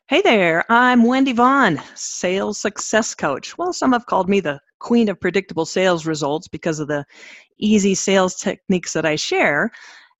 Hey there, I'm Wendy Vaughn, sales success coach. Well, some have called me the queen of predictable sales results because of the easy sales techniques that I share.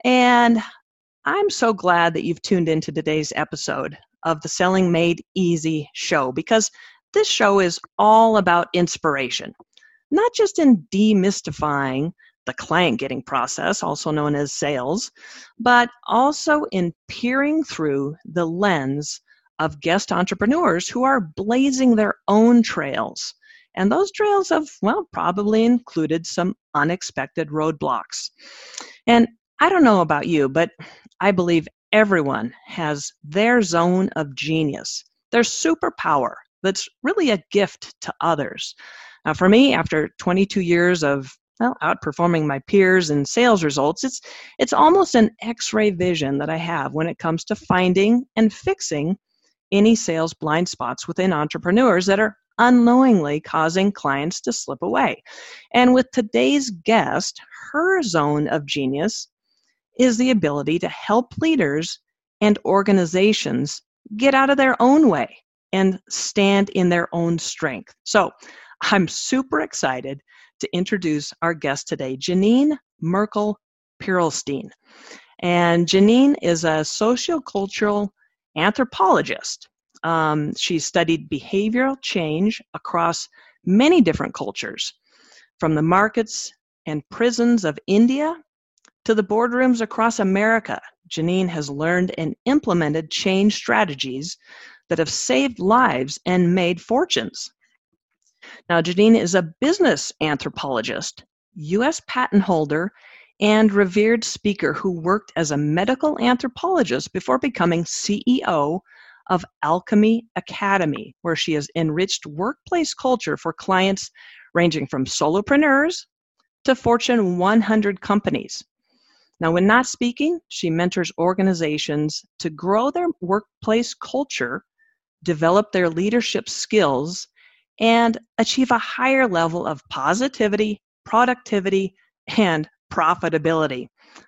And I'm so glad that you've tuned into today's episode of the Selling Made Easy show because this show is all about inspiration, not just in demystifying the client getting process, also known as sales, but also in peering through the lens of guest entrepreneurs who are blazing their own trails. And those trails have, well, probably included some unexpected roadblocks. And I don't know about you, but I believe everyone has their zone of genius, their superpower that's really a gift to others. Now, for me, after 22 years of outperforming my peers in sales results, it's almost an X-ray vision that I have when it comes to finding and fixing any sales blind spots within entrepreneurs that are unknowingly causing clients to slip away. And with today's guest, her zone of genius is the ability to help leaders and organizations get out of their own way and stand in their own strength. So I'm super excited to introduce our guest today, Janine Merkel-Perlstein. And Janine is a sociocultural anthropologist. She studied behavioral change across many different cultures, from the markets and prisons of India to the boardrooms across America. Janine has learned and implemented change strategies that have saved lives and made fortunes. Now, Janine is a business anthropologist, U.S. patent holder, and revered speaker who worked as a medical anthropologist before becoming CEO of Alchemy Academy, where she has enriched workplace culture for clients ranging from solopreneurs to Fortune 100 companies. Now, when not speaking, she mentors organizations to grow their workplace culture, develop their leadership skills, and achieve a higher level of positivity, productivity, and profitability.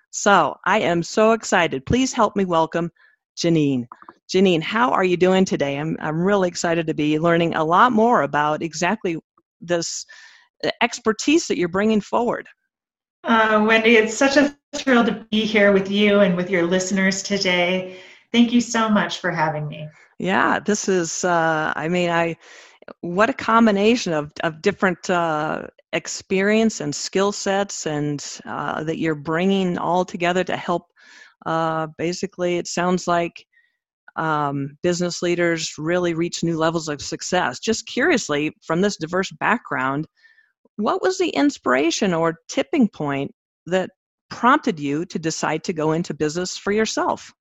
So I am so excited. Please help me welcome Janine. Janine, how are you doing today? I'm really excited to be learning a lot more about exactly this expertise that you're bringing forward. Wendy, it's such a thrill to be here with you and with your listeners today. Thank you so much for having me. Yeah, this is, what a combination of different experience and skill sets and that you're bringing all together to help. Basically, it sounds like business leaders really reach new levels of success. Just curiously, from this diverse background, what was the inspiration or tipping point that prompted you to decide to go into business for yourself?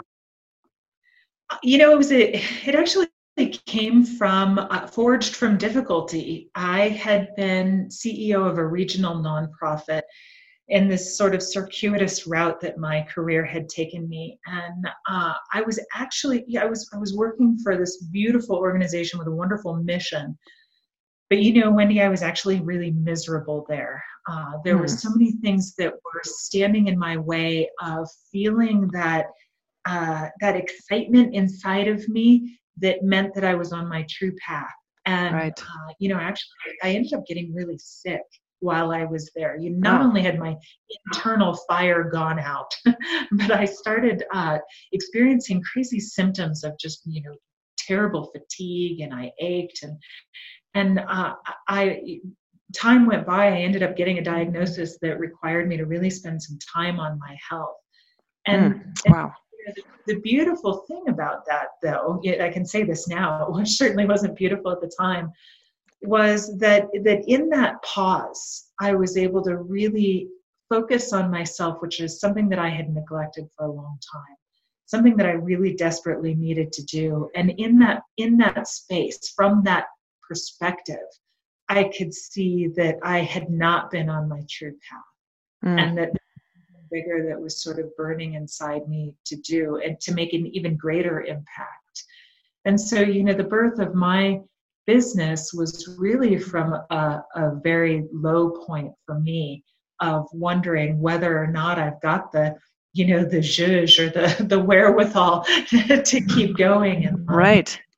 It actually came from, forged from difficulty. I had been CEO of a regional nonprofit in this sort of circuitous route that my career had taken me. And I was working for this beautiful organization with a wonderful mission. But Wendy, I was actually really miserable there. There were so many things that were standing in my way of feeling that excitement inside of me that meant that I was on my true path. And, Right. Actually, I ended up getting really sick while I was there. Not only had my internal fire gone out, but I started experiencing crazy symptoms of just, terrible fatigue, and I ached. And time went by, I ended up getting a diagnosis that required me to really spend some time on my health. Wow. The beautiful thing about that, though, I can say this now, which certainly wasn't beautiful at the time, was that in that pause, I was able to really focus on myself, which is something that I had neglected for a long time, something that I really desperately needed to do. And in that space, from that perspective, I could see that I had not been on my true path, and that vigor that was sort of burning inside me to do and to make an even greater impact. And so, the birth of my business was really from a very low point for me of wondering whether or not I've got the zhuzh or the wherewithal to keep going. And Right.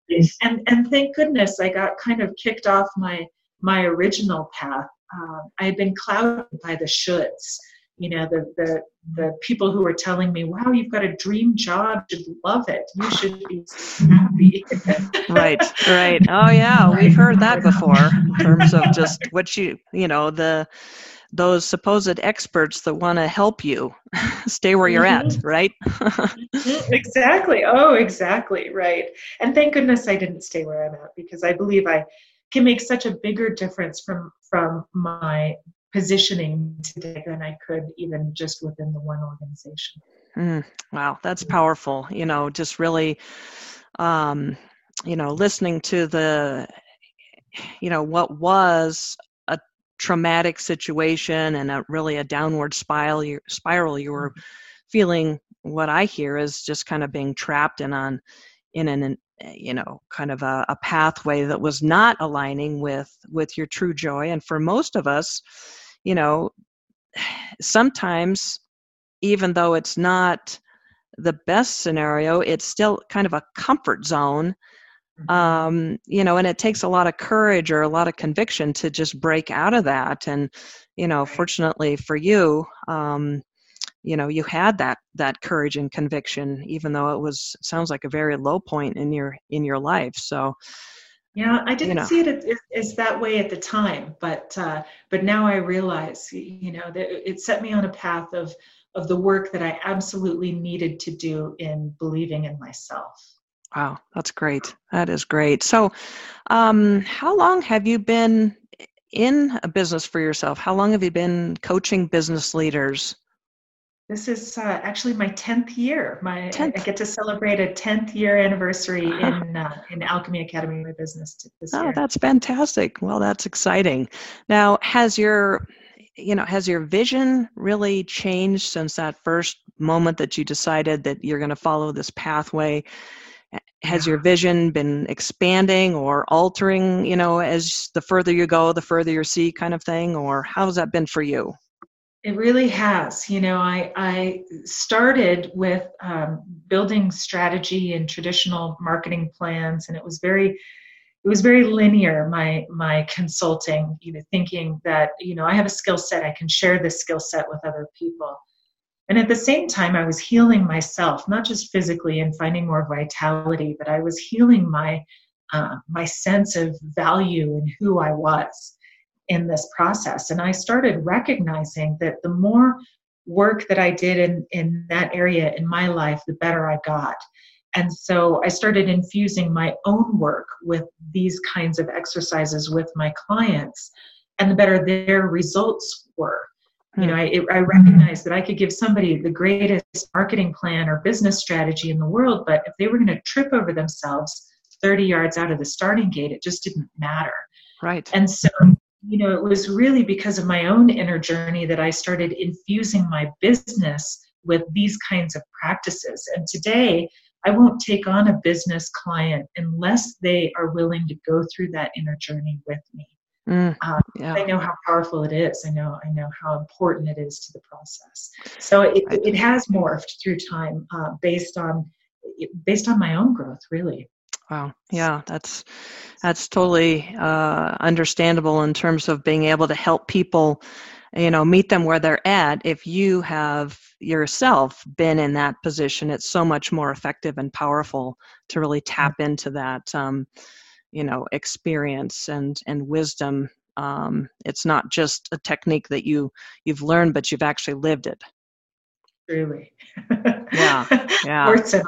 And thank goodness I got kind of kicked off my original path. I had been clouded by the shoulds, the people who were telling me, wow, you've got a dream job, you should love it, you should be so happy. Right. Oh yeah, we've heard that before in terms of just what those supposed experts that want to help you stay where you're at, right? Exactly. Oh, exactly. Right. And thank goodness I didn't stay where I'm at, because I believe I can make such a bigger difference from my positioning today than I could even just within the one organization. Wow, that's powerful. Just really, listening to what was a traumatic situation and a downward spiral you were feeling. What I hear is just kind of being trapped in an kind of a pathway that was not aligning with your true joy. And for most of us, sometimes, even though it's not the best scenario, it's still kind of a comfort zone. And it takes a lot of courage or a lot of conviction to just break out of that. And, fortunately for you, you had that courage and conviction, even though sounds like a very low point in your life. So, yeah, I didn't see it as that way at the time, but now I realize, that it set me on a path of the work that I absolutely needed to do in believing in myself. Wow, that's great. That is great. So, how long have you been in a business for yourself? How long have you been coaching business leaders? This is actually my 10th year. I get to celebrate a 10th year anniversary in Alchemy Academy, my business this year. Oh, that's fantastic. Well, that's exciting. Now, has your vision really changed since that first moment that you decided that you're going to follow this pathway? Has your vision been expanding or altering, as the further you go, the further you see, kind of thing? Or how has that been for you? It really has. I started with building strategy and traditional marketing plans, and it was very linear. My consulting, thinking that I have a skill set, I can share this skill set with other people, and at the same time I was healing myself, not just physically and finding more vitality, but I was healing my sense of value and who I was in this process. And I started recognizing that the more work that I did in that area in my life, the better I got. And so I started infusing my own work with these kinds of exercises with my clients, and the better their results were. I recognized that I could give somebody the greatest marketing plan or business strategy in the world, but if they were going to trip over themselves 30 yards out of the starting gate, it just didn't matter. Right. And so it was really because of my own inner journey that I started infusing my business with these kinds of practices. And today, I won't take on a business client unless they are willing to go through that inner journey with me. I know how powerful it is. I know how important it is to the process. So it has morphed through time based on my own growth, really. Wow. Yeah, that's totally understandable in terms of being able to help people, meet them where they're at. If you have yourself been in that position, it's so much more effective and powerful to really tap into that, experience and wisdom. It's not just a technique that you've learned, but you've actually lived it. Truly. Yeah. Words and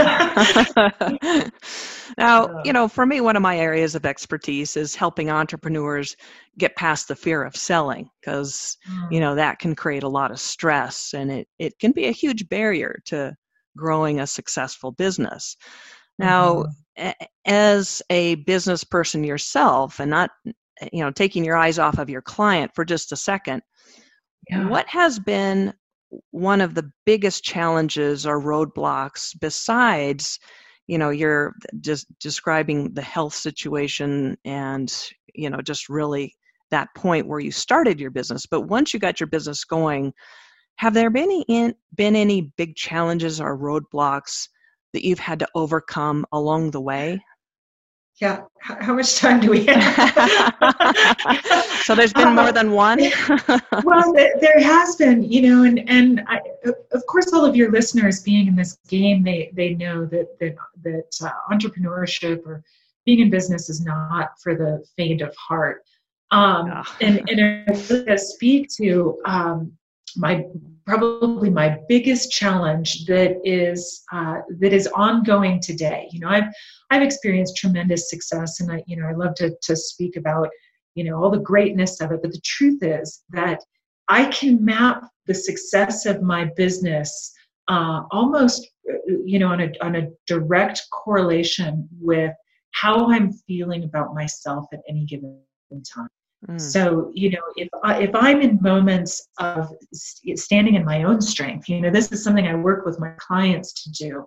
all. Now, for me, one of my areas of expertise is helping entrepreneurs get past the fear of selling, because, that can create a lot of stress, and it can be a huge barrier to growing a successful business. Now, as a business person yourself, and not, taking your eyes off of your client for just a second, what has been one of the biggest challenges or roadblocks besides, you're just describing the health situation and, just really that point where you started your business. But once you got your business going, have there been any big challenges or roadblocks that you've had to overcome along the way? Yeah. How much time do we have? So there's been more than one? Well, there has been, and of course, all of your listeners being in this game, they know that entrepreneurship or being in business is not for the faint of heart. And it really does speak to probably my biggest challenge that is ongoing today. I've experienced tremendous success, and I love to speak about all the greatness of it. But the truth is that I can map the success of my business almost on a direct correlation with how I'm feeling about myself at any given time. So, if I'm in moments of standing in my own strength, this is something I work with my clients to do.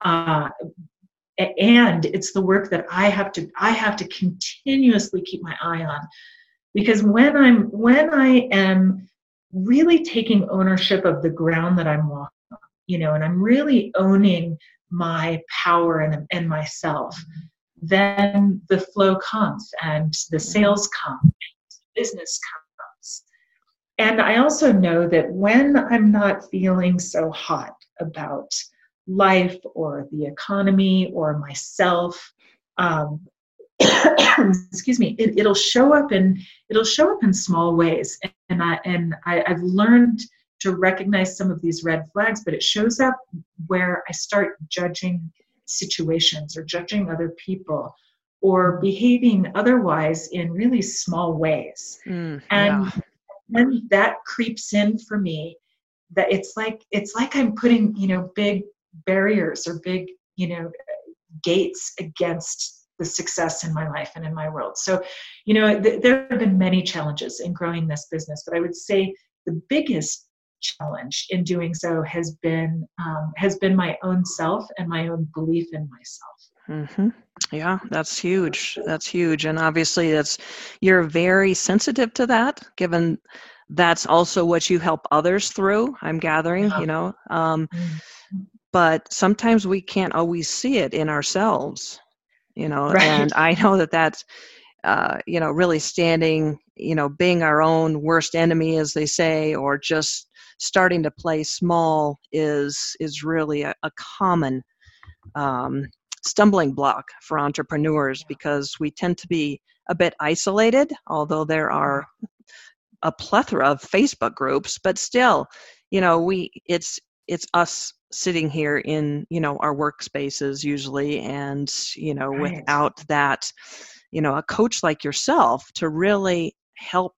And it's the work that I have to continuously keep my eye on, because when I am really taking ownership of the ground that I'm walking on, and I'm really owning my power and myself, then the flow comes and the sales come. Business comes. And I also know that when I'm not feeling so hot about life or the economy or myself, excuse me, it'll show up in small ways. And I've learned to recognize some of these red flags, but it shows up where I start judging situations or judging other people, or behaving otherwise in really small ways. And when that creeps in for me, that it's like I'm putting, big barriers or big, gates against the success in my life and in my world. So, there have been many challenges in growing this business, but I would say the biggest challenge in doing so has been my own self and my own belief in myself. Mm-hmm. Yeah, that's huge. That's huge. And obviously you're very sensitive to that, given that's also what you help others through, I'm gathering, but sometimes we can't always see it in ourselves, Right. And I know that's, really standing, being our own worst enemy, as they say, or just starting to play small is really a common stumbling block for entrepreneurs, because we tend to be a bit isolated, although there are a plethora of Facebook groups, but still, it's us sitting here in, our workspaces usually, and, Right. without that, a coach like yourself to really help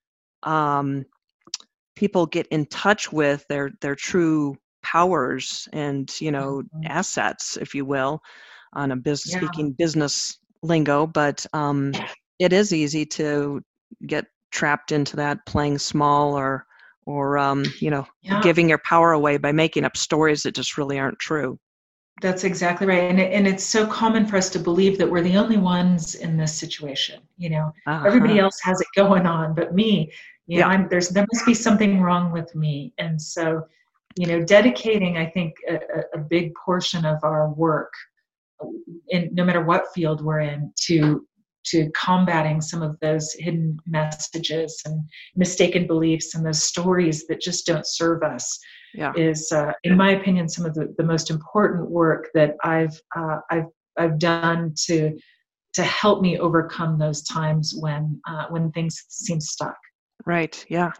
people get in touch with their true powers and, assets, if you will, on a speaking business lingo. But it is easy to get trapped into that playing small or giving your power away by making up stories that just really aren't true. That's exactly right. And it's so common for us to believe that we're the only ones in this situation. Everybody else has it going on, but me, there must be something wrong with me. And so, dedicating, I think, a big portion of our work, in no matter what field we're in, to combating some of those hidden messages and mistaken beliefs and those stories that just don't serve us, is, in my opinion, some of the most important work that I've done to help me overcome those times when things seem stuck. Right. Yeah.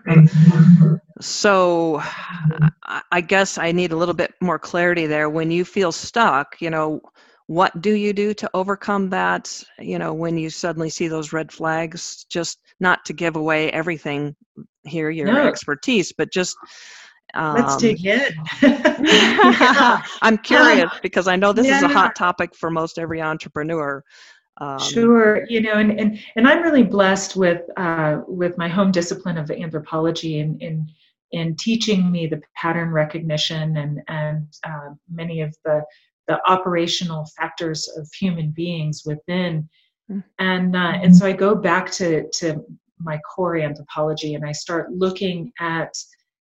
So I guess I need a little bit more clarity there. When you feel stuck, what do you do to overcome that? When you suddenly see those red flags, just not to give away everything here, your expertise, but just let's dig in. I'm curious because I know this is a hot topic for most every entrepreneur. Sure, and I'm really blessed with my home discipline of anthropology in teaching me the pattern recognition and many of the operational factors of human beings within, and so I go back to my core anthropology, and I start looking at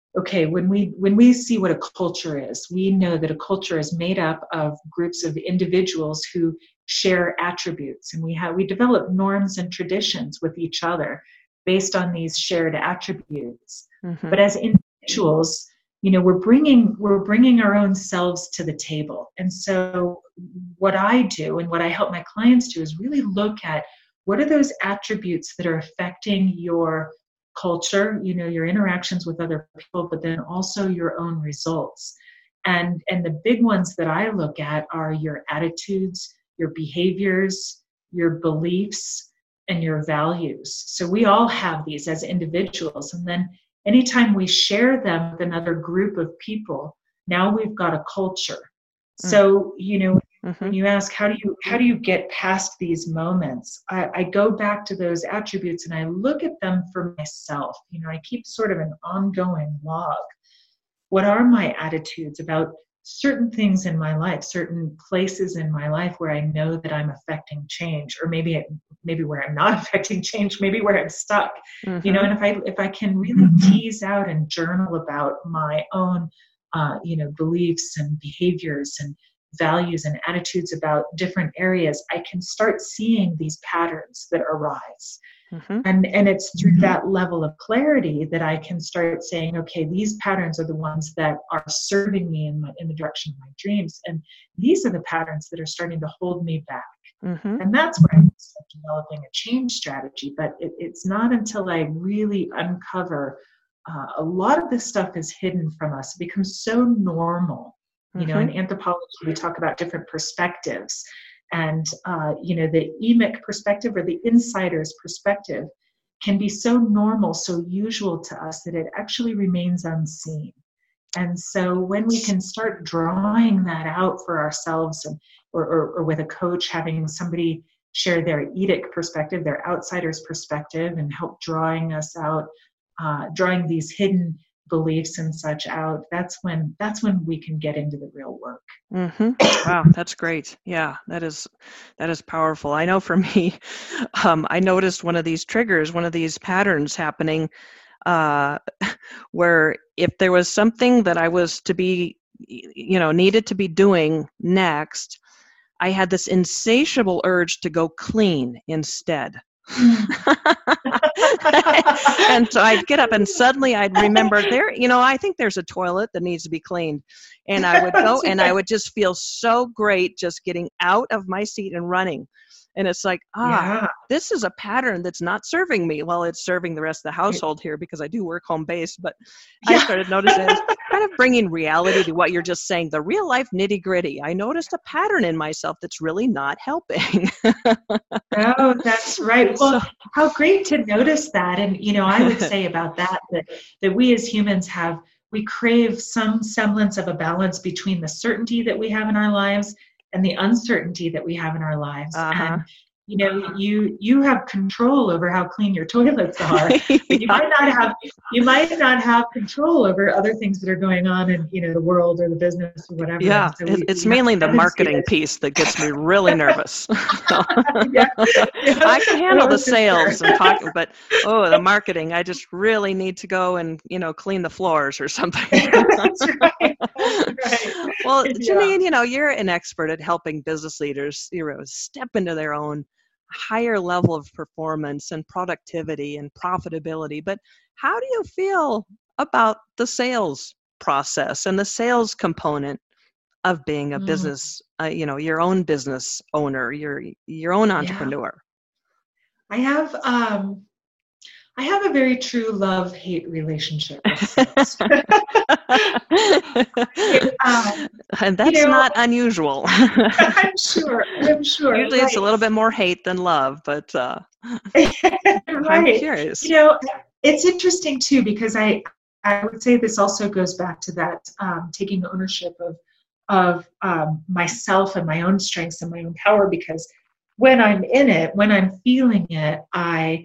okay, when we see what a culture is, we know that a culture is made up of groups of individuals who share attributes, and we develop norms and traditions with each other based on these shared attributes. Mm-hmm. But as individuals, we're bringing our own selves to the table. And so what I do and what I help my clients do is really look at what are those attributes that are affecting your culture, your interactions with other people, but then also your own results. And the big ones that I look at are your attitudes, your behaviors, your beliefs, and your values. So we all have these as individuals. And then anytime we share them with another group of people, now we've got a culture. So, when you ask, how do you get past these moments? I go back to those attributes and I look at them for myself. I keep sort of an ongoing log. What are my attitudes about certain things in my life, certain places in my life where I know that I'm affecting change, or maybe where I'm not affecting change, maybe where I'm stuck. And if I can really tease out and journal about my own beliefs and behaviors and values and attitudes about different areas, I can start seeing these patterns that arise. And it's through that level of clarity that I can start saying, okay, these patterns are the ones that are serving me in the direction of my dreams. And these are the patterns that are starting to hold me back. And that's where I start developing a change strategy. But it's not until I really uncover a lot of this stuff is hidden from us. It becomes so normal. In anthropology, we talk about different perspectives. And, the emic perspective, or the insider's perspective, can be so normal, so usual to us that it actually remains unseen. And so when we can start drawing that out for ourselves, or with a coach, having somebody share their Edic perspective, their outsider's perspective, and help drawing us out, drawing these hidden beliefs and such out, that's when we can get into the real work. Wow, that's great. Yeah, that is powerful. I know for me, I noticed one of these triggers, one of these patterns happening, where if there was something that I was to be, needed to be doing next, I had this insatiable urge to go clean instead. And so I'd get up and suddenly I'd remember there, I think there's a toilet that needs to be cleaned. And I would go and I would just feel so great just getting out of my seat and running. And it's like, this is a pattern that's not serving me. Well, it's serving the rest of the household here because I do work home based, but I started noticing it's kind of bringing reality to what you're just saying, the real life nitty gritty. I noticed a pattern in myself that's really not helping. Oh, that's right. Well, how great to notice that. And, I would say about that we as humans we crave some semblance of a balance between the certainty that we have in our lives and the uncertainty that we have in our lives. And, you have control over how clean your toilets are. You might not have control over other things that are going on in, the world or the business or whatever. Yeah, so it's mainly the marketing piece that gets me really nervous. I can handle the sales and talking, but the marketing, I just really need to go and, clean the floors or something. That's right. Well, Janine, you're an expert at helping business leaders, step into their own higher level of performance and productivity and profitability. But how do you feel about the sales process and the sales component of being a business, your own business owner, your own entrepreneur? I have a very true love-hate relationship with sales. And that's not unusual. I'm sure. Usually it's a little bit more hate than love, but I'm curious. It's interesting too, because I would say this also goes back to that taking ownership of myself and my own strengths and my own power, because when I'm in it, when I'm feeling it, I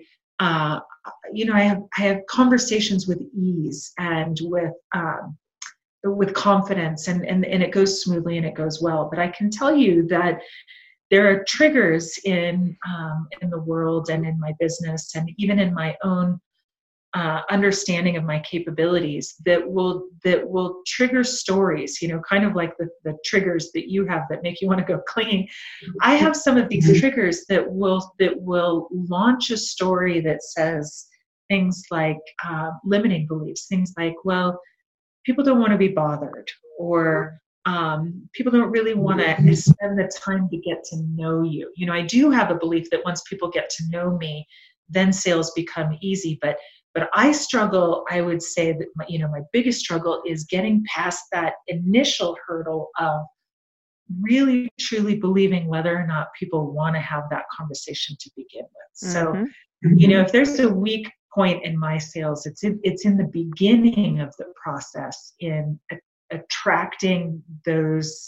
have conversations with ease and with confidence, and it goes smoothly and it goes well. But I can tell you that there are triggers in the world and in my business and even in my own understanding of my capabilities that will trigger stories, kind of like the triggers that you have that make you want to go clean. I have some of these triggers that will launch a story that says things like limiting beliefs, things like, well, people don't want to be bothered, or people don't really want to spend the time to get to know you. I do have a belief that once people get to know me, then sales become easy. But I struggle, I would say that my biggest struggle is getting past that initial hurdle of really truly believing whether or not people want to have that conversation to begin with. So, if there's a weak point in my sales, it's in the beginning of the process, in attracting those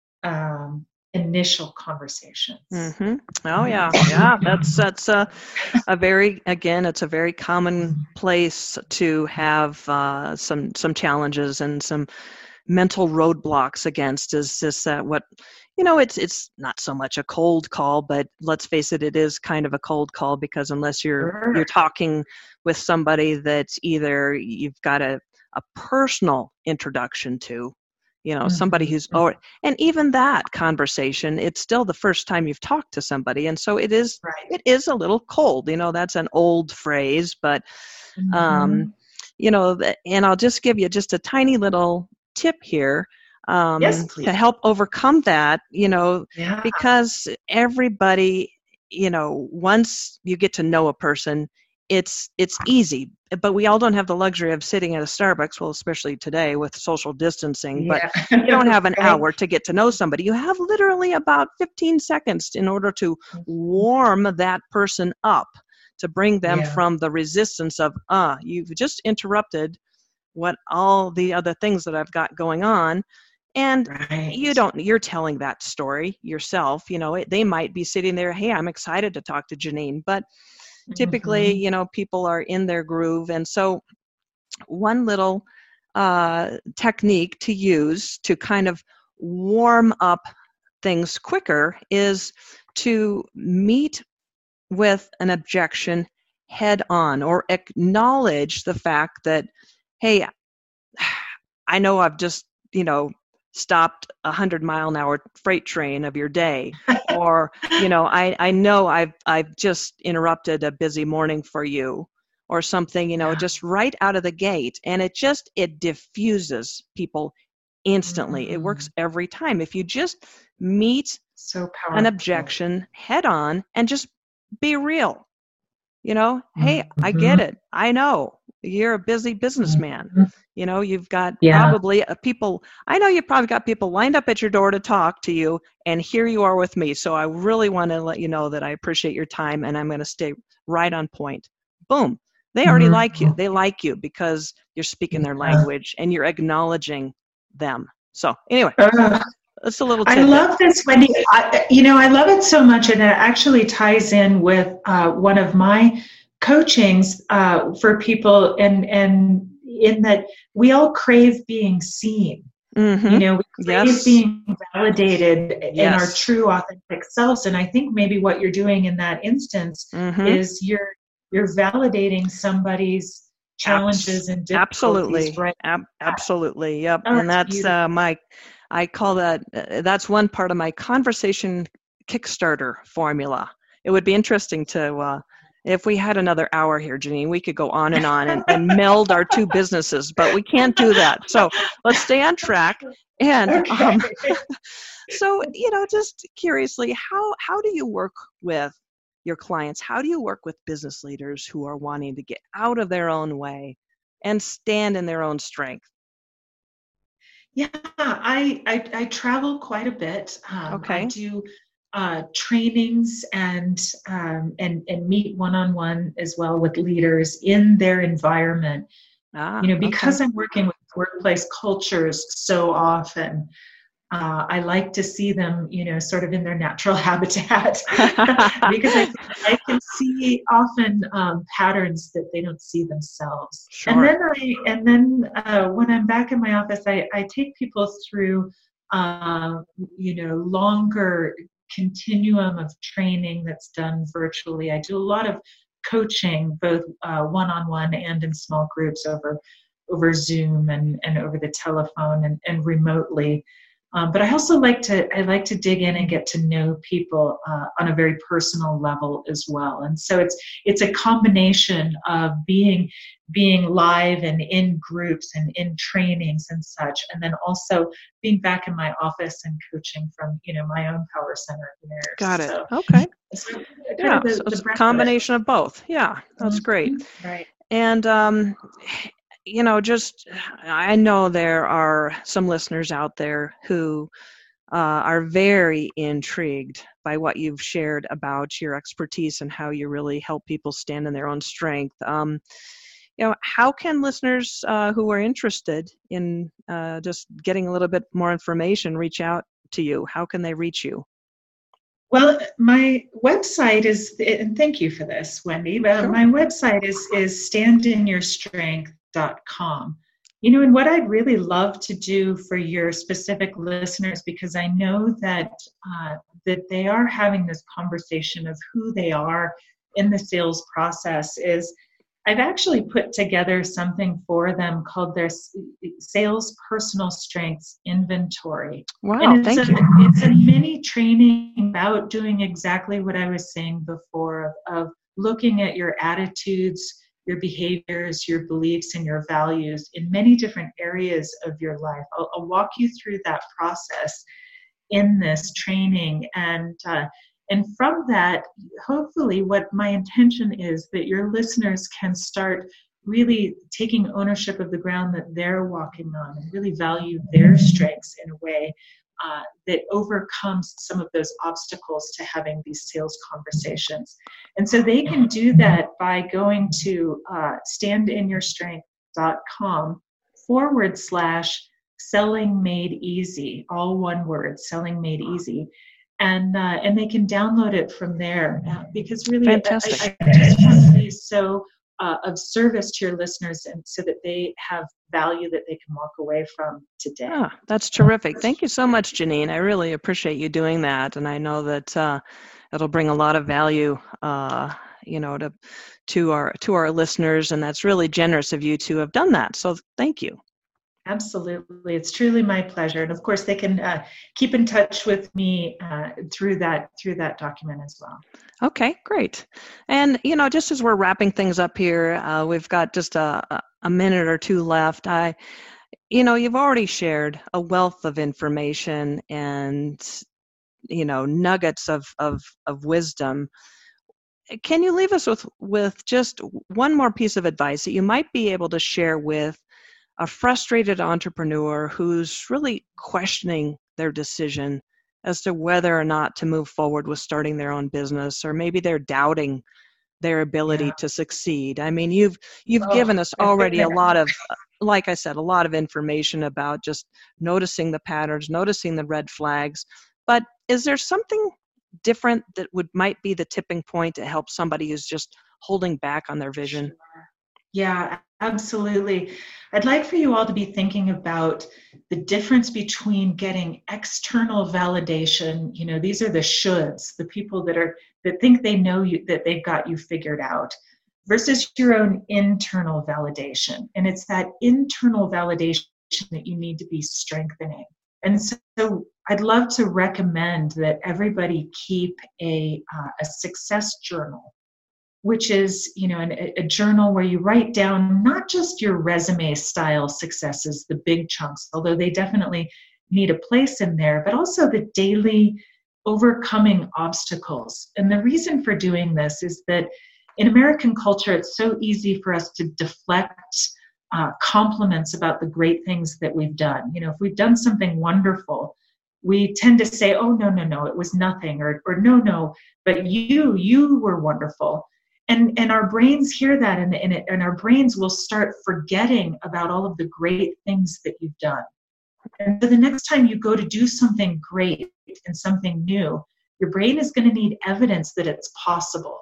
initial conversations. Oh yeah. That's a very, again, it's a very common place to have some challenges and some mental roadblocks against. Is this what it's not so much a cold call, but let's face it, it is kind of a cold call, because unless you're talking with somebody that's either you've got a personal introduction to, somebody who's, and even that conversation, it's still the first time you've talked to somebody. And so it is a little cold, that's an old phrase, but, and I'll just give you just a tiny little tip here, yes, please, to help overcome that, because everybody, once you get to know a person, it's easy, but we all don't have the luxury of sitting at a Starbucks, well, especially today with social distancing, but you don't have an hour to get to know somebody. You have literally about 15 seconds in order to warm that person up, to bring them from the resistance of, you've just interrupted what all the other things that I've got going on. And you're telling that story yourself, they might be sitting there, hey, I'm excited to talk to Janine, but typically, people are in their groove. And so one little technique to use to kind of warm up things quicker is to meet with an objection head on, or acknowledge the fact that, hey, I know I've just, stopped 100-mile-an-hour freight train of your day, or I know I've just interrupted a busy morning for you, or something, just right out of the gate, and it diffuses people instantly. It works every time. If you just meet an objection head on and just be real, hey, I get it. I know you're a busy businessman. You've got probably I know you've probably got people lined up at your door to talk to you, and here you are with me. So I really want to let you know that I appreciate your time, and I'm going to stay right on point. Boom. They already like you. They like you because you're speaking their language and you're acknowledging them. So anyway, that's a little tidbit. I love this, Wendy. I love it so much, and it actually ties in with one of my coachings for people, and in that we all crave being seen. We crave being validated in our true, authentic selves. And I think maybe what you're doing in that instance is you're validating somebody's challenges and difficulties. Absolutely. Yep. And that's I call that's one part of my conversation Kickstarter formula. It would be interesting to, if we had another hour here, Janine, we could go on and meld our two businesses, but we can't do that. So let's stay on track. And so, just curiously, how do you work with your clients? How do you work with business leaders who are wanting to get out of their own way and stand in their own strength? Yeah, I travel quite a bit. I do trainings and meet one-on-one as well with leaders in their environment. Because I'm working with workplace cultures so often, I like to see them, sort of in their natural habitat, because I can see often patterns that they don't see themselves. Sure. And then when I'm back in my office, I take people through, longer continuum of training that's done virtually. I do a lot of coaching, both one-on-one and in small groups over Zoom and over the telephone and remotely. But I also like to dig in and get to know people on a very personal level as well. And so it's a combination of being live and in groups and in trainings and such, and then also being back in my office and coaching from my own power center here. Got it. So, okay. So yeah, so it's a combination of both. Yeah, that's great. Right. And I know there are some listeners out there who are very intrigued by what you've shared about your expertise and how you really help people stand in their own strength. How can listeners who are interested in just getting a little bit more information reach out to you? How can they reach you? Well, my website is, and thank you for this, Wendy, Sure. My website is standinyourstrength.com. And what I'd really love to do for your specific listeners, because I know that they are having this conversation of who they are in the sales process, is I've actually put together something for them called their Sales Personal Strengths Inventory. Wow, and thank you. It's a mini training about doing exactly what I was saying before, of looking at your attitudes, your behaviors, your beliefs, and your values in many different areas of your life. I'll walk you through that process in this training. And from that, hopefully what my intention is that your listeners can start really taking ownership of the ground that they're walking on and really value their strengths in a way that overcomes some of those obstacles to having these sales conversations. And so they can do that by going to standinyourstrength.com/selling made easy, all one word, selling made easy. And they can download it from there, because really Fantastic. I just want to be so of service to your listeners, and so that they have value that they can walk away from today. That's terrific. Thank you so much, Janine. I really appreciate you doing that, and I know that it'll bring a lot of value, to our listeners, and that's really generous of you to have done that. So thank you. Absolutely. It's truly my pleasure. And of course, they can keep in touch with me through that document as well. Okay, great. And, just as we're wrapping things up here, we've got just a minute or two left. You've already shared a wealth of information and, nuggets of wisdom. Can you leave us with just one more piece of advice that you might be able to share with a frustrated entrepreneur who's really questioning their decision as to whether or not to move forward with starting their own business, or maybe they're doubting their ability to succeed? I mean, you've given us already a lot of, like I said, a lot of information about just noticing the patterns, noticing the red flags. But is there something different that might be the tipping point to help somebody who's just holding back on their vision? Sure. Yeah, absolutely. I'd like for you all to be thinking about the difference between getting external validation. These are the shoulds, the people that think they know you, that they've got you figured out, versus your own internal validation. And it's that internal validation that you need to be strengthening. And so I'd love to recommend that everybody keep a success journal, which is, a journal where you write down not just your resume style successes, the big chunks, although they definitely need a place in there, but also the daily overcoming obstacles. And the reason for doing this is that in American culture, it's so easy for us to deflect compliments about the great things that we've done. If we've done something wonderful, we tend to say, oh, no, it was nothing, or no, but you were wonderful. And our brains hear that, and our brains will start forgetting about all of the great things that you've done. And so the next time you go to do something great and something new, your brain is going to need evidence that it's possible.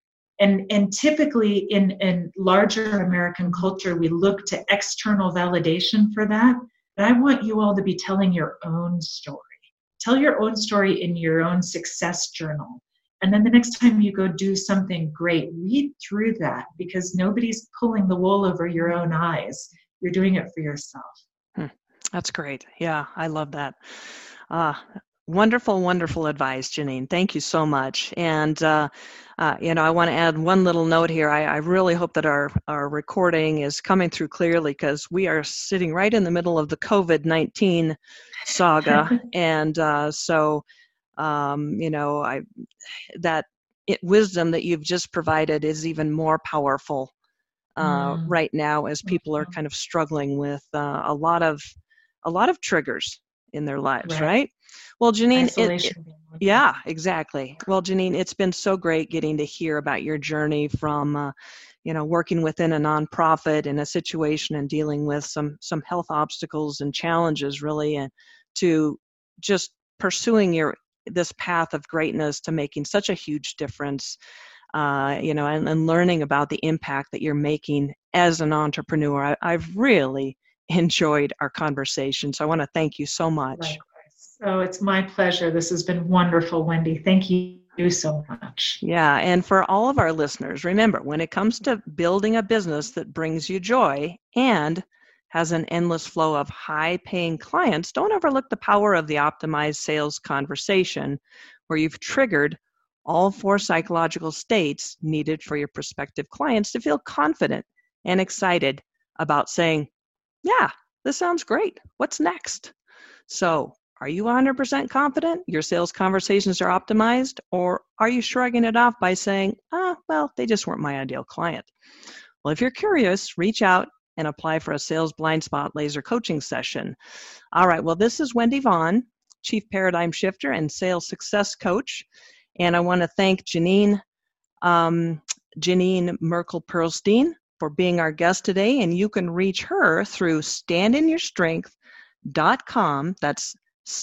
And typically in larger American culture, we look to external validation for that. But I want you all to be telling your own story. Tell your own story in your own success journal. And then the next time you go do something great, read through that, because nobody's pulling the wool over your own eyes. You're doing it for yourself. That's great. Yeah, I love that. Wonderful, wonderful advice, Janine. Thank you so much. And, I want to add one little note here. I really hope that our recording is coming through clearly, because we are sitting right in the middle of the COVID-19 saga. And wisdom that you've just provided is even more powerful right now, as people are kind of struggling with a lot of triggers in their lives, right? Well, Janine, yeah, exactly. Well, Janine, it's been so great getting to hear about your journey from, working within a nonprofit in a situation and dealing with some health obstacles and challenges, really, and to just pursuing this path of greatness to making such a huge difference, and learning about the impact that you're making as an entrepreneur. I've really enjoyed our conversation, so I want to thank you so much. Likewise. Oh, it's my pleasure. This has been wonderful, Wendy. Thank you so much. Yeah, and for all of our listeners, remember, when it comes to building a business that brings you joy and has an endless flow of high-paying clients, don't overlook the power of the optimized sales conversation, where you've triggered all 4 psychological states needed for your prospective clients to feel confident and excited about saying, yeah, this sounds great. What's next? So, are you 100% confident your sales conversations are optimized, or are you shrugging it off by saying, well, they just weren't my ideal client? Well, if you're curious, reach out and apply for a Sales Blind Spot Laser coaching session. All right, well, this is Wendy Vaughn, Chief Paradigm Shifter and Sales Success Coach. And I want to thank Janine Merkel-Pearlstein for being our guest today. And you can reach her through standinyourstrength.com. That's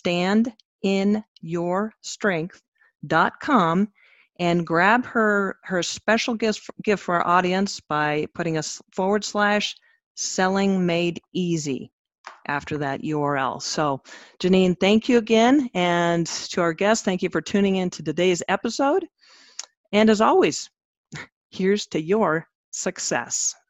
standinyourstrength.com, and grab her special gift for our audience by putting a / selling made easy after that URL. So, Janine, thank you again. And to our guests, thank you for tuning in to today's episode. And as always, here's to your success.